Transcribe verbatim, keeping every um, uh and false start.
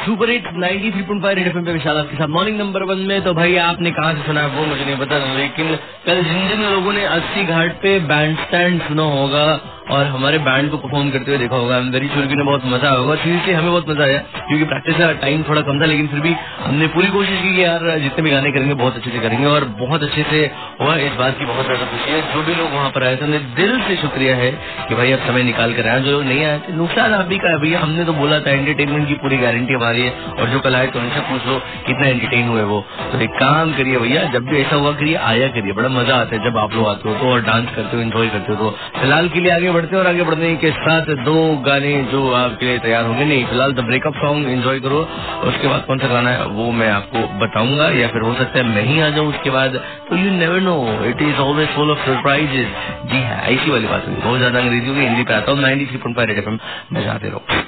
Super hit ninety three point five red FM पे विशाल आपके साथ मॉर्निंग नंबर वन में। तो भाई आपने कहाँ से सुना है वो मुझे नहीं पता, लेकिन कल जिन जिन लोगों ने अस्सी घाट पे बैंड स्टैंड सुना होगा और हमारे बैंड को परफॉर्म करते हुए देखा होगा, आई एम वेरी श्योर कि उन्हें बहुत मजा आया होगा। सीरियसली हमें बहुत मजा आया क्योंकि प्रैक्टिस का टाइम थोड़ा कम था, लेकिन फिर भी हमने पूरी कोशिश की कि यार जितने भी गाने करेंगे बहुत अच्छे से करेंगे और बहुत अच्छे से हुआ। इस बात की बहुत ज्यादा खुशी है। जो भी लोग वहाँ पर आए थे उन्हें दिल से शुक्रिया है कि भाई अब समय निकाल कर आए। जो लोग नहीं आए थे नुकसान आप भी का है भैया, हमने तो बोला था एंटरटेनमेंट की पूरी गारंटी हमारी है, और जो कल आए तो उनसे पूछ लो कितना एंटरटेन हुए वो। तो एक काम करिए भैया, जब भी ऐसा हुआ करिए, आया करिए, बड़ा मजा आता है जब आप लोग आते हो तो और डांस करते हो, एंजॉय करते हो। तो फिलहाल के लिए आगे बढ़ते हो और आगे बढ़ने के साथ दो गाने जो आपके लिए तैयार होंगे। नहीं फिलहाल द ब्रेकअप सॉन्ग एंजॉय करो, उसके बाद कौन सा गाना है वो मैं आपको बताऊंगा, या फिर हो सकता है मैं ही आ जाऊं उसके बाद। तो you never know, it is always full of surprises. जी हाँ, ऐसी वाली बात होगी। बहुत ज्यादा अंग्रेजी होगी, हिंदी पे आता हूँ। Ninety three point five red FM बजाते रहो।